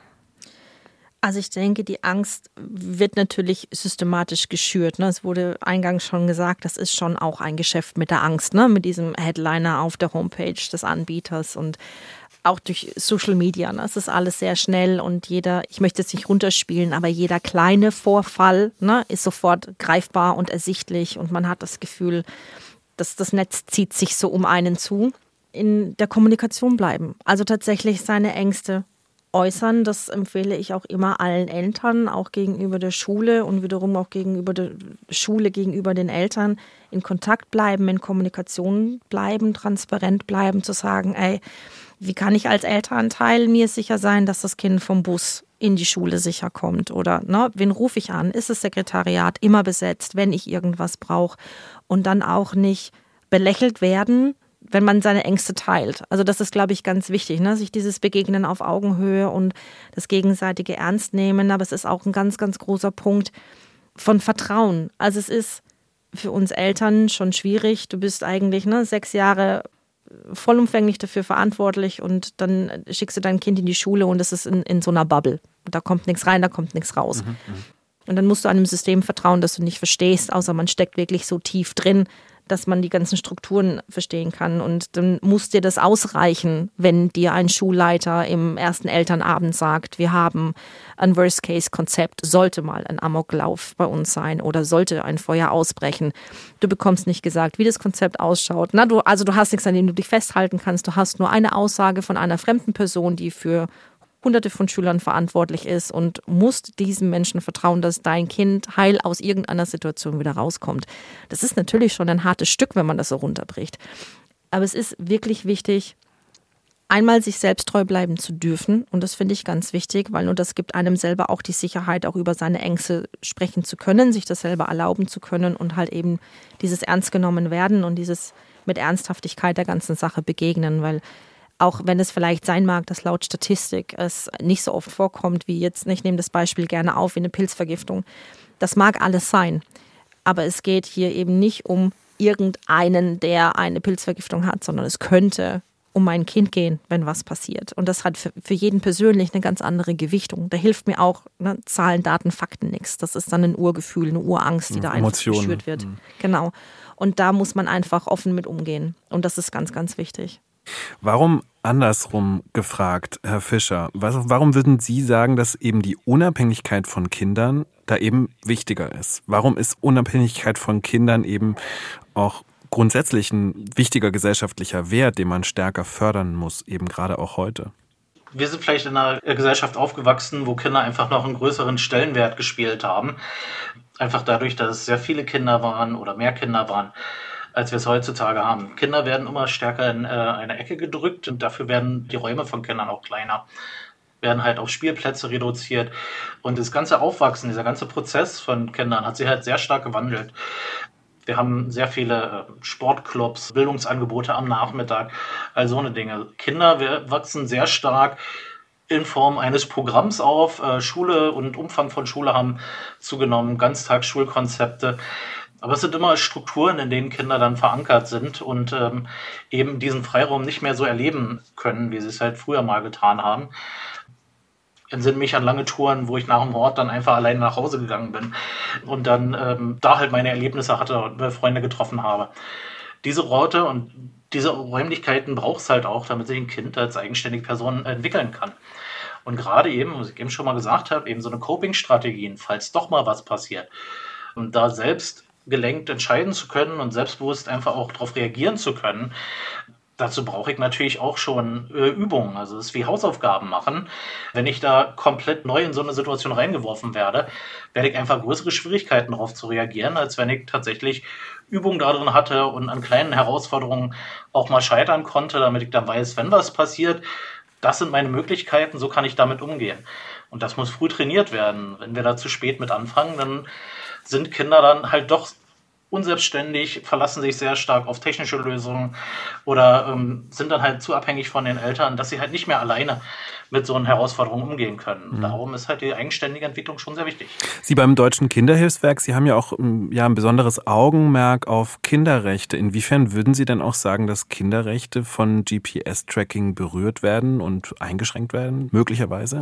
Also ich denke, die Angst wird natürlich systematisch geschürt. Es wurde eingangs schon gesagt, das ist schon auch ein Geschäft mit der Angst, ne? Mit diesem Headliner auf der Homepage des Anbieters und auch durch Social Media. Ne? Es ist alles sehr schnell und jeder, ich möchte es nicht runterspielen, aber jeder kleine Vorfall, ne, ist sofort greifbar und ersichtlich und man hat das Gefühl, dass das Netz zieht sich so um einen zu. In der Kommunikation bleiben, also tatsächlich seine Ängste äußern. Das empfehle ich auch immer allen Eltern, auch gegenüber der Schule und wiederum auch gegenüber der Schule, gegenüber den Eltern. In Kontakt bleiben, in Kommunikation bleiben, transparent bleiben, zu sagen, ey, wie kann ich als Elternteil mir sicher sein, dass das Kind vom Bus in die Schule sicher kommt? Oder ne, wen rufe ich an? Ist das Sekretariat immer besetzt, wenn ich irgendwas brauche? Und dann auch nicht belächelt werden, wenn man seine Ängste teilt. Also das ist, glaube ich, ganz wichtig, ne? Sich dieses Begegnen auf Augenhöhe und das gegenseitige Ernst nehmen. Aber es ist auch ein ganz, ganz großer Punkt von Vertrauen. Also es ist für uns Eltern schon schwierig. Du bist eigentlich ne, sechs Jahre vollumfänglich dafür verantwortlich und dann schickst du dein Kind in die Schule und es ist in, in so einer Bubble. Da kommt nichts rein, da kommt nichts raus. Mhm, und dann musst du einem System vertrauen, das du nicht verstehst, außer man steckt wirklich so tief drin, dass man die ganzen Strukturen verstehen kann. Und dann muss dir das ausreichen, wenn dir ein Schulleiter im ersten Elternabend sagt, wir haben ein Worst-Case-Konzept, sollte mal ein Amoklauf bei uns sein oder sollte ein Feuer ausbrechen. Du bekommst nicht gesagt, wie das Konzept ausschaut. Na, du, also du hast nichts, an dem du dich festhalten kannst. Du hast nur eine Aussage von einer fremden Person, die für Hunderte von Schülern verantwortlich ist und musst diesem Menschen vertrauen, dass dein Kind heil aus irgendeiner Situation wieder rauskommt. Das ist natürlich schon ein hartes Stück, wenn man das so runterbricht. Aber es ist wirklich wichtig, einmal sich selbst treu bleiben zu dürfen. Und das finde ich ganz wichtig, weil nur das gibt einem selber auch die Sicherheit, auch über seine Ängste sprechen zu können, sich das selber erlauben zu können und halt eben dieses ernst genommen werden und dieses mit Ernsthaftigkeit der ganzen Sache begegnen, weil auch wenn es vielleicht sein mag, dass laut Statistik es nicht so oft vorkommt, wie jetzt, ich nehme das Beispiel gerne auf, wie eine Pilzvergiftung. Das mag alles sein. Aber es geht hier eben nicht um irgendeinen, der eine Pilzvergiftung hat, sondern es könnte um mein Kind gehen, wenn was passiert. Und das hat für, für jeden persönlich eine ganz andere Gewichtung. Da hilft mir auch ne, Zahlen, Daten, Fakten nichts. Das ist dann ein Urgefühl, eine Urangst, die da Emotionen. einfach geschürt wird. Mhm. Genau. Und da muss man einfach offen mit umgehen. Und das ist ganz, ganz wichtig. Warum andersrum gefragt, Herr Fischer? Was, warum würden Sie sagen, dass eben die Unabhängigkeit von Kindern da eben wichtiger ist? Warum ist Unabhängigkeit von Kindern eben auch grundsätzlich ein wichtiger gesellschaftlicher Wert, den man stärker fördern muss, eben gerade auch heute? Wir sind vielleicht in einer Gesellschaft aufgewachsen, wo Kinder einfach noch einen größeren Stellenwert gespielt haben. Einfach dadurch, dass es sehr viele Kinder waren oder mehr Kinder waren, als wir es heutzutage haben. Kinder werden immer stärker in äh, eine Ecke gedrückt und dafür werden die Räume von Kindern auch kleiner. Werden halt auf Spielplätze reduziert. Und das ganze Aufwachsen, dieser ganze Prozess von Kindern hat sich halt sehr stark gewandelt. Wir haben sehr viele Sportclubs, Bildungsangebote am Nachmittag, all so eine Dinge. Kinder wir wachsen sehr stark in Form eines Programms auf. Schule und Umfang von Schule haben zugenommen, Ganztagsschulkonzepte. Aber es sind immer Strukturen, in denen Kinder dann verankert sind und ähm, eben diesen Freiraum nicht mehr so erleben können, wie sie es halt früher mal getan haben. Ich entsinne mich an lange Touren, wo ich nach dem Hort dann einfach alleine nach Hause gegangen bin und dann ähm, da halt meine Erlebnisse hatte und Freunde getroffen habe. Diese Orte und diese Räumlichkeiten braucht es halt auch, damit sich ein Kind als eigenständige Person entwickeln kann. Und gerade eben, was ich eben schon mal gesagt habe, eben so eine Coping-Strategien, falls doch mal was passiert. Und da selbst gelenkt entscheiden zu können und selbstbewusst einfach auch darauf reagieren zu können, dazu brauche ich natürlich auch schon äh, Übungen. Also das ist wie Hausaufgaben machen. Wenn ich da komplett neu in so eine Situation reingeworfen werde, werde ich einfach größere Schwierigkeiten darauf zu reagieren, als wenn ich tatsächlich Übungen darin hatte und an kleinen Herausforderungen auch mal scheitern konnte, damit ich dann weiß, wenn was passiert, das sind meine Möglichkeiten, so kann ich damit umgehen. Und das muss früh trainiert werden. Wenn wir da zu spät mit anfangen, dann sind Kinder dann halt doch unselbstständig, verlassen sich sehr stark auf technische Lösungen oder ähm, sind dann halt zu abhängig von den Eltern, dass sie halt nicht mehr alleine mit so einer Herausforderung umgehen können. Mhm. Darum ist halt die eigenständige Entwicklung schon sehr wichtig. Sie beim Deutschen Kinderhilfswerk, Sie haben ja auch ja, ein besonderes Augenmerk auf Kinderrechte. Inwiefern würden Sie denn auch sagen, dass Kinderrechte von G P S-Tracking berührt werden und eingeschränkt werden, möglicherweise?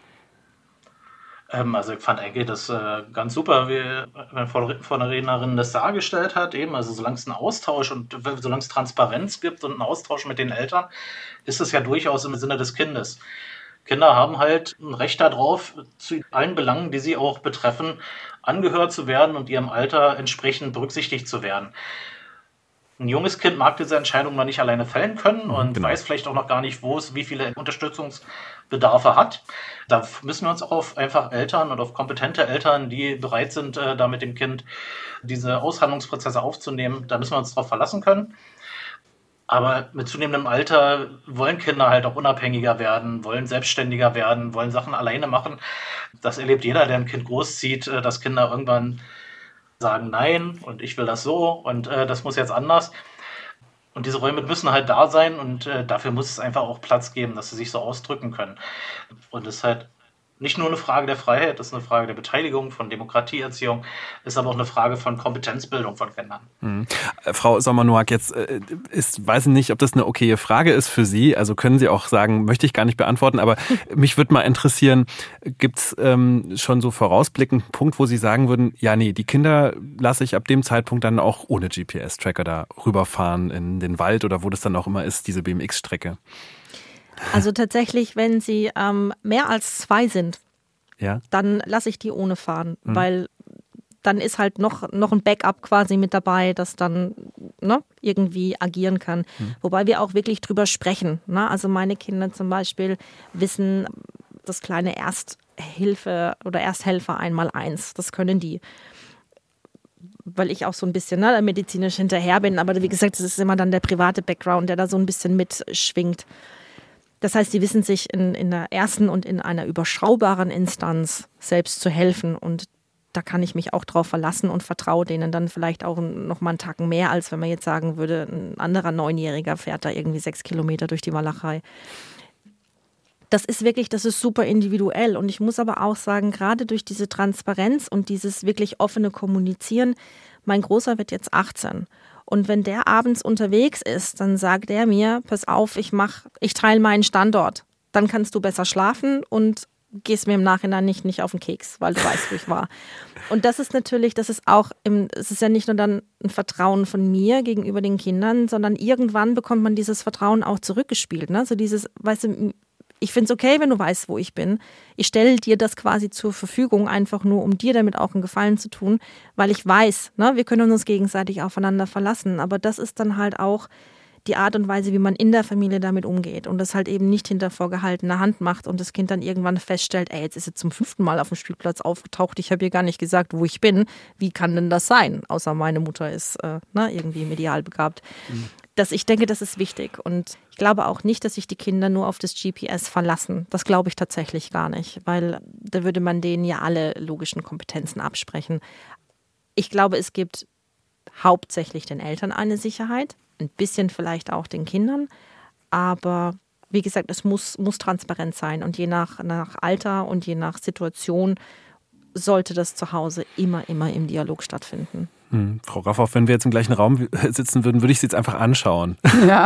Also ich fand eigentlich das äh, ganz super, wie meine Vorrednerin das dargestellt hat. Eben, also solange es einen Austausch und solange es Transparenz gibt und einen Austausch mit den Eltern, ist es ja durchaus im Sinne des Kindes. Kinder haben halt ein Recht darauf, zu allen Belangen, die sie auch betreffen, angehört zu werden und ihrem Alter entsprechend berücksichtigt zu werden. Ein junges Kind mag diese Entscheidung noch nicht alleine fällen können und genau. weiß vielleicht auch noch gar nicht, wo es wie viele Unterstützungsbedarfe hat. Da müssen wir uns auch auf einfach Eltern und auf kompetente Eltern, die bereit sind, da mit dem Kind diese Aushandlungsprozesse aufzunehmen, da müssen wir uns darauf verlassen können. Aber mit zunehmendem Alter wollen Kinder halt auch unabhängiger werden, wollen selbstständiger werden, wollen Sachen alleine machen. Das erlebt jeder, der ein Kind großzieht, dass Kinder irgendwann sagen nein und ich will das so und äh, das muss jetzt anders. Und diese Räume müssen halt da sein und äh, dafür muss es einfach auch Platz geben, dass sie sich so ausdrücken können. Und es ist halt nicht nur eine Frage der Freiheit, das ist eine Frage der Beteiligung, von Demokratieerziehung, ist aber auch eine Frage von Kompetenzbildung von Kindern. Mhm. Frau Sommer-Noack, jetzt äh, ist, weiß ich nicht, ob das eine okaye Frage ist für Sie, also können Sie auch sagen, möchte ich gar nicht beantworten, aber mich würde mal interessieren, gibt es ähm, schon so vorausblickend einen Punkt, wo Sie sagen würden, ja nee, die Kinder lasse ich ab dem Zeitpunkt dann auch ohne G P S-Tracker da rüberfahren in den Wald oder wo das dann auch immer ist, diese B M X-Strecke? Also tatsächlich, wenn sie ähm, mehr als zwei sind, ja. dann lasse ich die ohne fahren, mhm. weil dann ist halt noch, noch ein Backup quasi mit dabei, das dann ne, irgendwie agieren kann. Mhm. Wobei wir auch wirklich drüber sprechen. Ne? Also meine Kinder zum Beispiel wissen das kleine Ersthilfe oder Ersthelfer einmal eins, das können die. Weil ich auch so ein bisschen ne, medizinisch hinterher bin, aber wie gesagt, das ist immer dann der private Background, der da so ein bisschen mitschwingt. Das heißt, sie wissen sich in, in der ersten und in einer überschaubaren Instanz selbst zu helfen. Und da kann ich mich auch drauf verlassen und vertraue denen dann vielleicht auch noch mal einen Tacken mehr, als wenn man jetzt sagen würde, ein anderer Neunjähriger fährt da irgendwie sechs Kilometer durch die Walachei. Das ist wirklich, das ist super individuell. Und ich muss aber auch sagen, gerade durch diese Transparenz und dieses wirklich offene Kommunizieren, mein Großer wird jetzt achtzehn. Und wenn der abends unterwegs ist, dann sagt er mir, pass auf, ich mach, ich teile meinen Standort. Dann kannst du besser schlafen und gehst mir im Nachhinein nicht, nicht auf den Keks, weil du weißt, wo ich war. Und das ist natürlich, das ist auch, im, es ist ja nicht nur dann ein Vertrauen von mir gegenüber den Kindern, sondern irgendwann bekommt man dieses Vertrauen auch zurückgespielt. Ne? So dieses, weißt du, ich finde es okay, wenn du weißt, wo ich bin. Ich stelle dir das quasi zur Verfügung, einfach nur, um dir damit auch einen Gefallen zu tun, weil ich weiß, ne, wir können uns gegenseitig aufeinander verlassen. Aber das ist dann halt auch die Art und Weise, wie man in der Familie damit umgeht und das halt eben nicht hinter vorgehaltener Hand macht und das Kind dann irgendwann feststellt, ey, jetzt ist es zum fünften Mal auf dem Spielplatz aufgetaucht, ich habe ihr gar nicht gesagt, wo ich bin. Wie kann denn das sein? Außer meine Mutter ist äh, ne, irgendwie medial begabt. Mhm. Das, ich denke, das ist wichtig und ich glaube auch nicht, dass sich die Kinder nur auf das G P S verlassen. Das glaube ich tatsächlich gar nicht, weil da würde man denen ja alle logischen Kompetenzen absprechen. Ich glaube, es gibt hauptsächlich den Eltern eine Sicherheit, ein bisschen vielleicht auch den Kindern, aber wie gesagt, es muss, muss transparent sein und je nach, nach Alter und je nach Situation sollte das zu Hause immer, immer im Dialog stattfinden. Hm. Frau Raffoff, wenn wir jetzt im gleichen Raum sitzen würden, würde ich Sie jetzt einfach anschauen. Ja.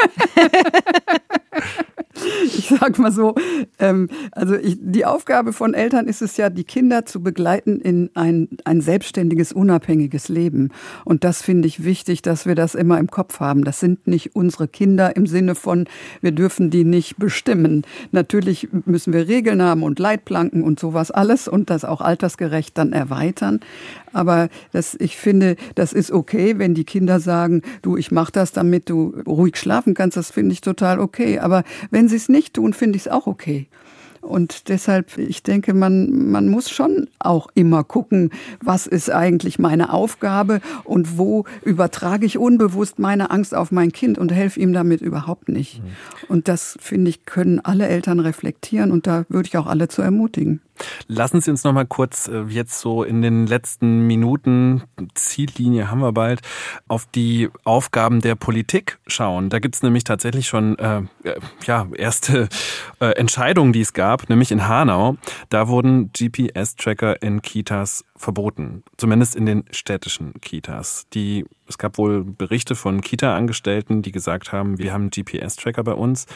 Ich sag mal so, ähm, also ich, die Aufgabe von Eltern ist es ja, die Kinder zu begleiten in ein, ein selbstständiges, unabhängiges Leben. Und das finde ich wichtig, dass wir das immer im Kopf haben. Das sind nicht unsere Kinder im Sinne von, wir dürfen die nicht bestimmen. Natürlich müssen wir Regeln haben und Leitplanken und sowas alles und das auch altersgerecht dann erweitern. Aber das, ich finde, das ist okay, wenn die Kinder sagen, du, ich mache das, damit du ruhig schlafen kannst. Das finde ich total okay. Aber wenn sie es nicht tun, finde ich es auch okay. Und deshalb, ich denke, man, man muss schon auch immer gucken, was ist eigentlich meine Aufgabe und wo übertrage ich unbewusst meine Angst auf mein Kind und helfe ihm damit überhaupt nicht. Mhm. Und das, finde ich, können alle Eltern reflektieren und da würde ich auch alle zu ermutigen. Lassen Sie uns noch mal kurz jetzt so in den letzten Minuten, Ziellinie haben wir bald, auf die Aufgaben der Politik schauen. Da gibt es nämlich tatsächlich schon äh, ja, erste äh, Entscheidungen, die es gab, nämlich in Hanau. Da wurden G P S-Tracker in Kitas verboten, zumindest in den städtischen Kitas. Die, es gab wohl Berichte von Kita-Angestellten, die gesagt haben, wir haben G P S-Tracker bei uns.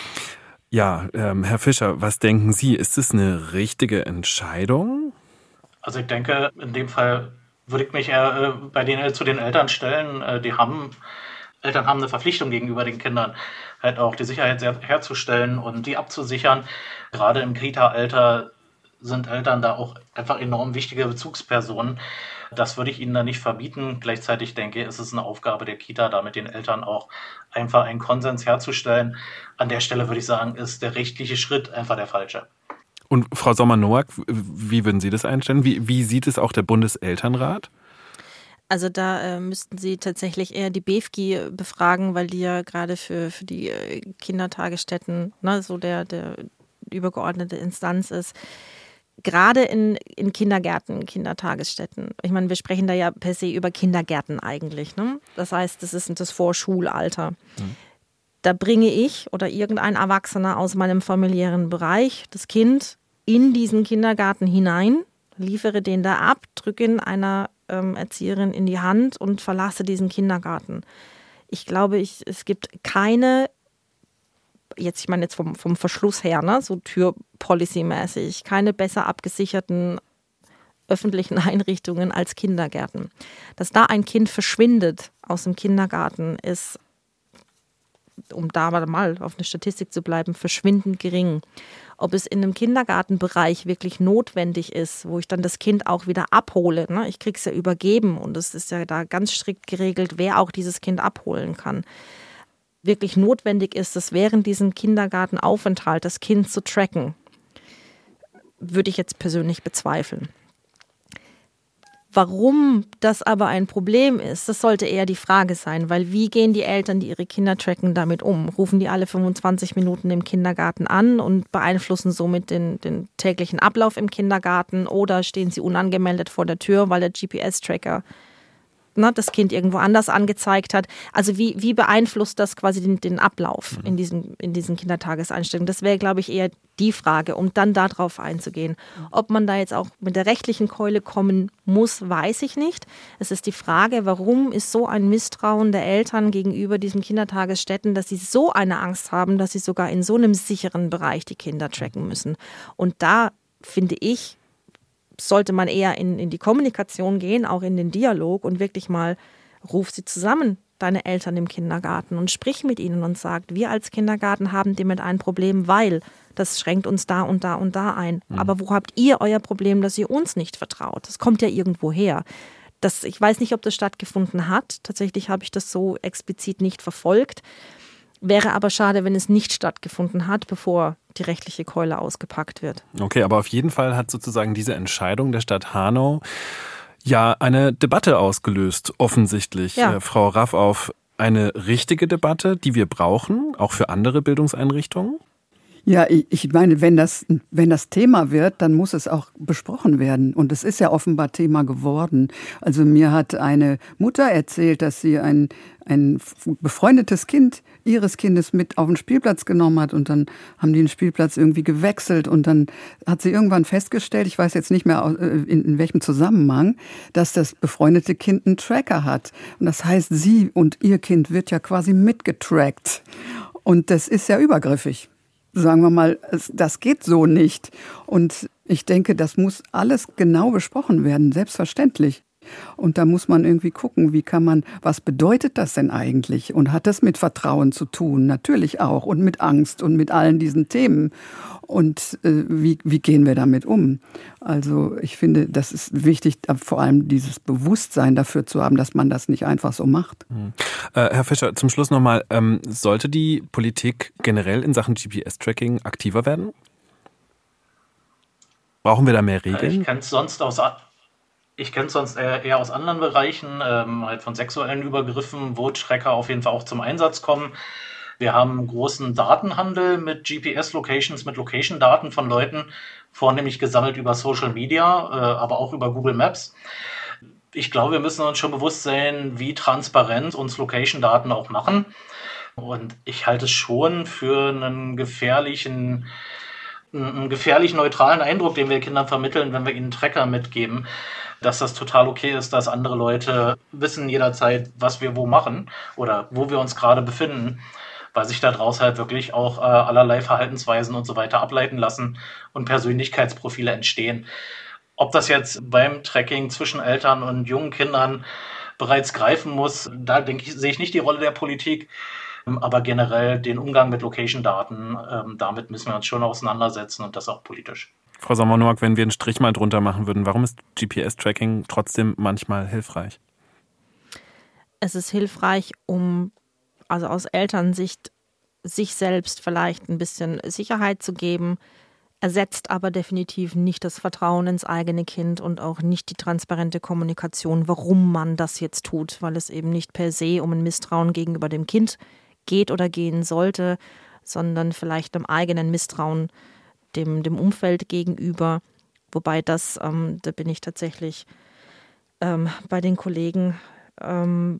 Ja, ähm, Herr Fischer, was denken Sie? Ist es eine richtige Entscheidung? Also ich denke, in dem Fall würde ich mich eher äh, bei den, zu den Eltern stellen. Äh, die haben, Eltern haben eine Verpflichtung gegenüber den Kindern, halt auch die Sicherheit sehr, herzustellen und die abzusichern. Gerade im Kita-Alter sind Eltern da auch einfach enorm wichtige Bezugspersonen. Das würde ich ihnen da nicht verbieten. Gleichzeitig denke ich, ist es eine Aufgabe der Kita, da mit den Eltern auch einfach einen Konsens herzustellen. An der Stelle würde ich sagen, ist der rechtliche Schritt einfach der falsche. Und Frau Sommer-Nowak, wie würden Sie das einstellen? Wie, wie sieht es auch der Bundeselternrat? Also da äh, müssten Sie tatsächlich eher die B F G I befragen, weil die ja gerade für, für die äh, Kindertagesstätten ne, so der, der übergeordnete Instanz ist. Gerade in, in Kindergärten, Kindertagesstätten. Ich meine, wir sprechen da ja per se über Kindergärten eigentlich. Ne? Das heißt, das ist das Vorschulalter. Mhm. Da bringe ich oder irgendein Erwachsener aus meinem familiären Bereich das Kind in diesen Kindergarten hinein, liefere den da ab, drücke ihn einer ähm, Erzieherin in die Hand und verlasse diesen Kindergarten. Ich glaube, ich, es gibt keine jetzt, ich meine jetzt vom, vom Verschluss her, ne, so Türpolicy-mäßig, keine besser abgesicherten öffentlichen Einrichtungen als Kindergärten. Dass da ein Kind verschwindet aus dem Kindergarten ist, um da mal auf eine Statistik zu bleiben, verschwindend gering. Ob es in einem Kindergartenbereich wirklich notwendig ist, wo ich dann das Kind auch wieder abhole. Ne? Ich kriege es ja übergeben und es ist ja da ganz strikt geregelt, wer auch dieses Kind abholen kann. Wirklich notwendig ist, es während diesem Kindergartenaufenthalt das Kind zu tracken, würde ich jetzt persönlich bezweifeln. Warum das aber ein Problem ist, das sollte eher die Frage sein, weil wie gehen die Eltern, die ihre Kinder tracken, damit um? Rufen die alle fünfundzwanzig Minuten im Kindergarten an und beeinflussen somit den, den täglichen Ablauf im Kindergarten oder stehen sie unangemeldet vor der Tür, weil der G P S-Tracker ne, das Kind irgendwo anders angezeigt hat. Also wie, wie beeinflusst das quasi den, den Ablauf in diesen, in diesen Kindertageseinstellungen? Das wäre, glaube ich, eher die Frage, um dann darauf einzugehen. Ob man da jetzt auch mit der rechtlichen Keule kommen muss, weiß ich nicht. Es ist die Frage, warum ist so ein Misstrauen der Eltern gegenüber diesen Kindertagesstätten, dass sie so eine Angst haben, dass sie sogar in so einem sicheren Bereich die Kinder tracken müssen. Und da finde ich, sollte man eher in, in die Kommunikation gehen, auch in den Dialog und wirklich mal, ruf sie zusammen, deine Eltern im Kindergarten, und sprich mit ihnen und sag, wir als Kindergarten haben damit ein Problem, weil das schränkt uns da und da und da ein. Mhm. Aber wo habt ihr euer Problem, dass ihr uns nicht vertraut? Das kommt ja irgendwo her. Das, ich weiß nicht, ob das stattgefunden hat. Tatsächlich habe ich das so explizit nicht verfolgt. Wäre aber schade, wenn es nicht stattgefunden hat, bevor die rechtliche Keule ausgepackt wird. Okay, aber auf jeden Fall hat sozusagen diese Entscheidung der Stadt Hanau ja eine Debatte ausgelöst, offensichtlich. Ja. Äh, Frau Raffauf, eine richtige Debatte, die wir brauchen, auch für andere Bildungseinrichtungen? Ja, ich meine, wenn das, wenn das Thema wird, dann muss es auch besprochen werden. Und es ist ja offenbar Thema geworden. Also mir hat eine Mutter erzählt, dass sie ein, ein befreundetes Kind ihres Kindes mit auf den Spielplatz genommen hat. Und dann haben die den Spielplatz irgendwie gewechselt. Und dann hat sie irgendwann festgestellt, ich weiß jetzt nicht mehr in, in welchem Zusammenhang, dass das befreundete Kind einen Tracker hat. Und das heißt, sie und ihr Kind wird ja quasi mitgetrackt. Und das ist ja übergriffig. Sagen wir mal, das geht so nicht. Und ich denke, das muss alles genau besprochen werden, selbstverständlich. Und da muss man irgendwie gucken, wie kann man, was bedeutet das denn eigentlich? Und hat das mit Vertrauen zu tun? Natürlich auch. Und mit Angst und mit allen diesen Themen. Und äh, wie, wie gehen wir damit um? Also ich finde, das ist wichtig, vor allem dieses Bewusstsein dafür zu haben, dass man das nicht einfach so macht. Mhm. Äh, Herr Fischer, zum Schluss nochmal, ähm, sollte die Politik generell in Sachen G P S-Tracking aktiver werden? Brauchen wir da mehr Regeln? Ich kenne es sonst aus... Ich kenne es sonst eher, eher aus anderen Bereichen, ähm, halt von sexuellen Übergriffen, wo Tracker auf jeden Fall auch zum Einsatz kommen. Wir haben einen großen Datenhandel mit G P S-Locations, mit Location-Daten von Leuten, vornehmlich gesammelt über Social Media, äh, aber auch über Google Maps. Ich glaube, wir müssen uns schon bewusst sein, wie transparent uns Location-Daten auch machen. Und ich halte es schon für einen gefährlichen... einen gefährlich neutralen Eindruck, den wir Kindern vermitteln, wenn wir ihnen Tracker mitgeben, dass das total okay ist, dass andere Leute wissen jederzeit, was wir wo machen oder wo wir uns gerade befinden, weil sich daraus halt wirklich auch äh, allerlei Verhaltensweisen und so weiter ableiten lassen und Persönlichkeitsprofile entstehen. Ob das jetzt beim Tracking zwischen Eltern und jungen Kindern bereits greifen muss, da denke ich, sehe ich nicht die Rolle der Politik. Aber generell den Umgang mit Location-Daten, ähm, damit müssen wir uns schon auseinandersetzen und das auch politisch. Frau Sommer-Noack, wenn wir einen Strich mal drunter machen würden, warum ist G P S-Tracking trotzdem manchmal hilfreich? Es ist hilfreich, um also aus Elternsicht sich selbst vielleicht ein bisschen Sicherheit zu geben, ersetzt aber definitiv nicht das Vertrauen ins eigene Kind und auch nicht die transparente Kommunikation, warum man das jetzt tut, weil es eben nicht per se um ein Misstrauen gegenüber dem Kind geht oder gehen sollte, sondern vielleicht einem eigenen Misstrauen dem, dem Umfeld gegenüber. Wobei das, ähm, da bin ich tatsächlich ähm, bei den Kollegen, ähm,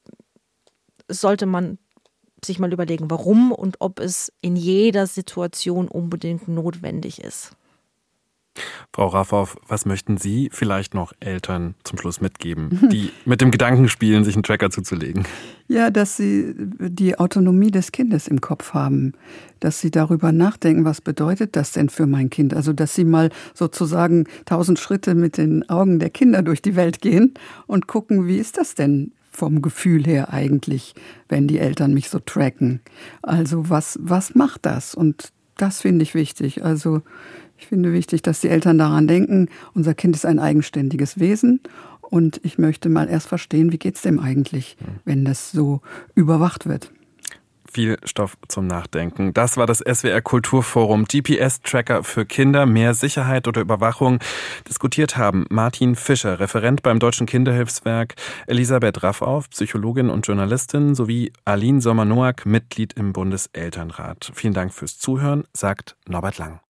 sollte man sich mal überlegen, warum und ob es in jeder Situation unbedingt notwendig ist. Frau Raffauf, was möchten Sie vielleicht noch Eltern zum Schluss mitgeben, die mit dem Gedanken spielen, sich einen Tracker zuzulegen? Ja, dass sie die Autonomie des Kindes im Kopf haben, dass sie darüber nachdenken, was bedeutet das denn für mein Kind? Also, dass sie mal sozusagen tausend Schritte mit den Augen der Kinder durch die Welt gehen und gucken, wie ist das denn vom Gefühl her eigentlich, wenn die Eltern mich so tracken? Also, was, was macht das? Und das finde ich wichtig. Also, ich finde wichtig, dass die Eltern daran denken, unser Kind ist ein eigenständiges Wesen und ich möchte mal erst verstehen, wie geht's dem eigentlich, wenn das so überwacht wird. Viel Stoff zum Nachdenken. Das war das S W R Kulturforum. G P S-Tracker für Kinder, mehr Sicherheit oder Überwachung. Diskutiert haben Martin Fischer, Referent beim Deutschen Kinderhilfswerk, Elisabeth Raffauf, Psychologin und Journalistin, sowie Aline Sommer-Noack, Mitglied im Bundeselternrat. Vielen Dank fürs Zuhören, sagt Norbert Lang.